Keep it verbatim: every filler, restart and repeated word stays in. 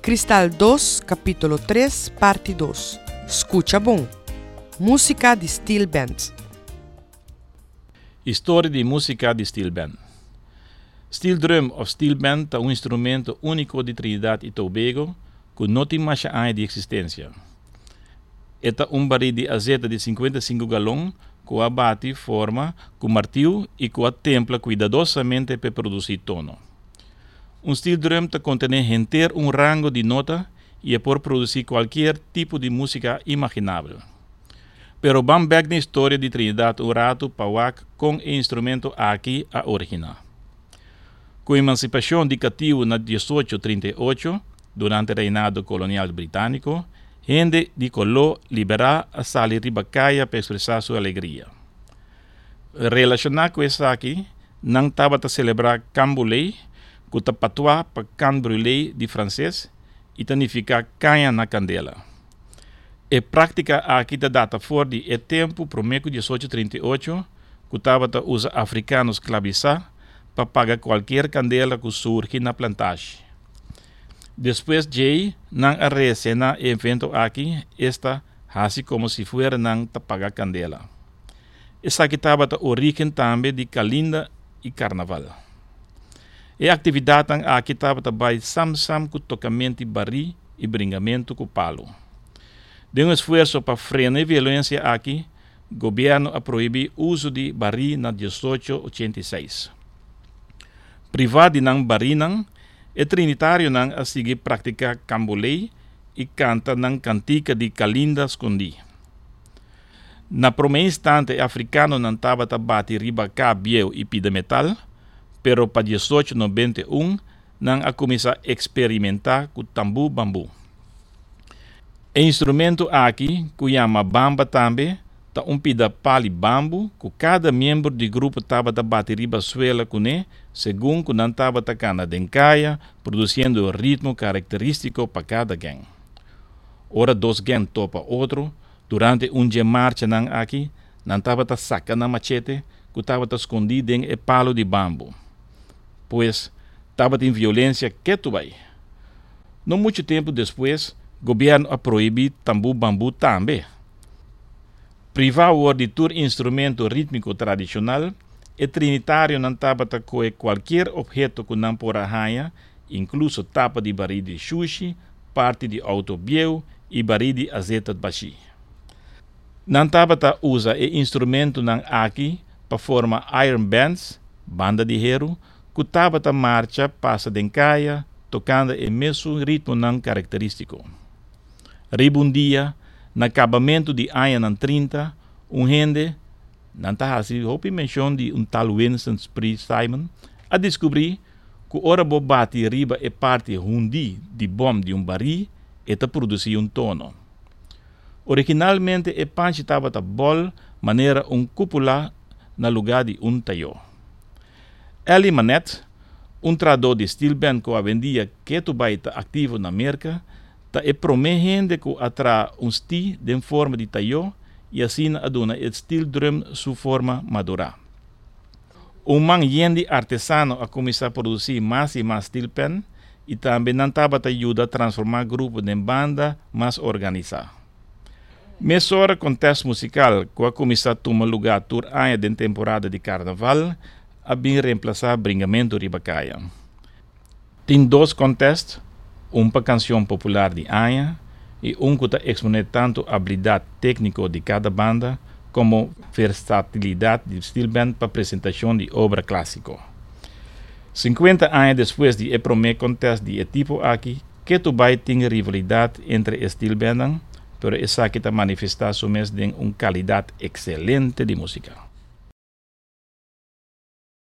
Cristal dois, capítulo três, parte dois. Escucha bom. Música de Steel Band. História de música de Steel Band. Steel drum of Steel Band é um instrumento único de Trinidad e Tobago que não tem mais anos de existência. É um barril de azeta de cinquenta e cinco galões que abate forma com martilho e que templa cuidadosamente para produzir tono. Um steel drum te contém inteiro um rango de nota e é por produzir qualquer tipo de música imaginável. Pero vamos back na história de Trinidad um rato para com o instrumento aqui a original. Com a emancipação de cativo na dezoito trinta e oito, durante o reinado colonial britânico, gente de color liberal a sair ribacaia para expressar sua alegria. Relacionado com isso aqui, não estava a celebrar Camboulé, que está patuá para can brûlé de francês, e significa canha na candela. A prática aqui da data fora de é tempo para o dezoito trinta e oito, que estava a usar africanos escravizar para pagar qualquer candela que surge na plantagem. Depois de não arrece na evento aqui, esta assim como se fosse não ta pagar candela. Essa aqui estava a origem também de Calinda e Carnaval. E a atividade aqui estava também sam-sam com tocamento de barri e bringamento com palo. De um esforço para frear a violência aqui, o governo a proibir o uso de barri na dezoito oitenta e seis. Privado de não barri não, é trinitário não a seguir praticar cambolê e canta não cantica de Calinda escondi. Na primeira instante, africano não estava a bater riba cabelo e pida metal, pero para dezoito noventa e um, não a começar a experimentar com tambu bambu. O instrumento aqui, que chama bamba também, tá um pida pali bambu, que cada membro do grupo estava a bater riba suela com ele, segundo que não estava tocando a dencaia, produzindo o ritmo característico para cada gang. Ora dois gang topa outro, durante um dia marcha não aqui, não estava a sacar na machete, que estava a escondido em o palo de bambu. Pois estava em violência que tu vai. Não muito tempo depois, o governo a proibir tambu bambu também. Privar o de todo instrumento rítmico tradicional, o trinitário não estava a coer qualquer objeto que não por arranha, incluso tapa de barril de sushi, parte de autobiel e barril de azeta de baixi. Não estava a usar o instrumento não aqui para formar iron bands, banda de hero, que estava a marcha passa dencaia, tocando o mesmo ritmo não característico. Ribundia, no acabamento de ano trinta, um gente, não está assim, houve menção de um tal Winston Spree Simon, a descobrir que ora bo bate riba é parte rundi de bom de um baril e te produzir um tono. Originalmente, o panche estava a bol, maneira um cúpula no lugar de um taio. Eli Manette, um tradutor de steel band que vendia que tu vai estar ativo na América, ta é prometendo que atra um sti de forma de taio e assim aduna o steel drum sua forma madura. Um man yende artesano a começar a produzir mais e mais steel pen e também não estava a ajudar a transformar grupo de banda mais organizado. Mesora contexto musical que a começar a tomar lugar tur ano de temporada de carnaval a bem reemplaçar bringamento ribacaia. Tem dois contextos, um para canção popular de Anha e um que expõe tanto a habilidade técnica de cada banda como versatilidade de steel band para apresentação de obra clássica. cinquenta anos depois de o primeiro contexto de tipo aqui, que tu vai ter rivalidade entre steel band, pero essa aqui está manifestar somente em uma qualidade excelente de música.